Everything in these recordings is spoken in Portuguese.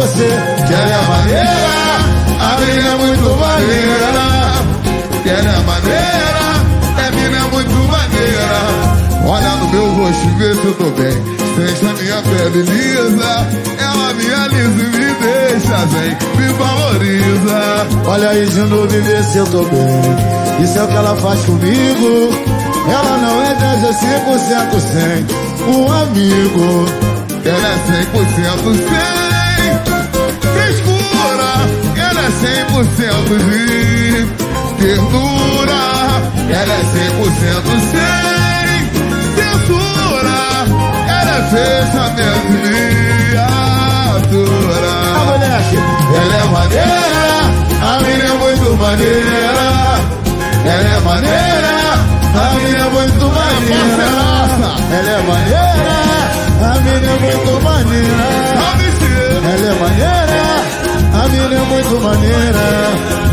você que ela é maneira. A mina é muito maneira. Que ela é maneira. É mina é muito maneira. Olha no meu rosto, vê se eu tô bem. Sente a minha pele lisa. Ela me alisa e me deixa zen. Me valoriza. Olha aí de novo e vê se eu tô bem. Isso é o que ela faz comigo. Ela não é 10, é 100% sem um amigo. Ela é 100% sem frescura. Ela é 100% de ternura. Ela é 100% sem censura. Ela é fechamento de miniatura. Moleque, ela é maneira. A mina é muito maneira. Ela é maneira. A mina é muito maneira. ela é maneira. A mina é muito maneira. Ela é maneira. A mina é muito maneira.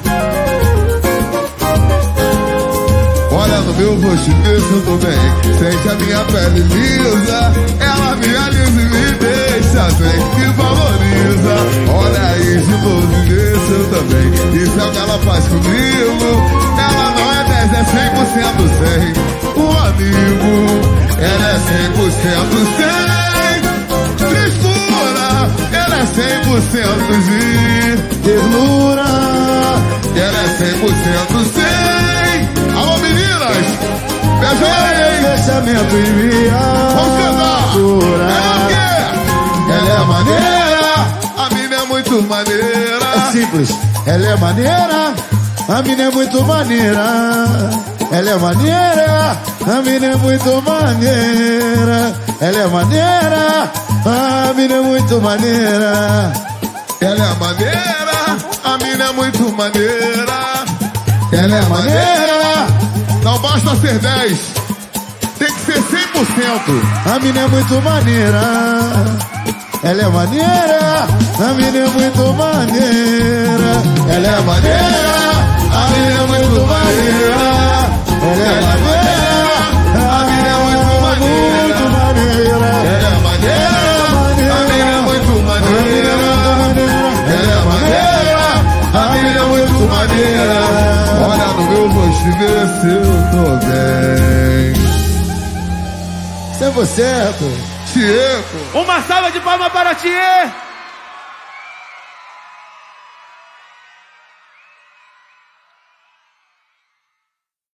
Olha no meu rosto, vê se eu tô bem. Sente a minha pele lisa. Ela me alisa e me deixa zen. Me valoriza. Olha aí de novo e vê se eu tô bem. Isso é o que ela faz comigo. Ela não é 10, é 100% sem um amigo. Ela é 100% sem frescura. Ela é 100% de ternura. Ela é 100% sem. Alô meninas, beijo aí. Fechamento e miniatura. Vamos cantar. Ela é o quê? Ela é maneira. A mina é muito maneira. É simples. Ela é maneira. A mina é muito maneira. Ela é maneira. A mina é muito maneira. Ela é maneira. A mina é muito maneira. Ela é maneira. A mina é muito maneira. Ela é maneira. Não basta ser 10. Tem que ser 100%. A mina é muito maneira. Ela é maneira. A mina é muito maneira. Ela é maneira. A mina é muito maneira. Ela é maneira. A mina é muito maneira. Ela é maneira. A mina é muito maneira. Ela é maneira. A mina é muito maneira. Olha no meu rosto e vê se eu tô bem. 100%. Chico. Uma salva de palmas para Thier.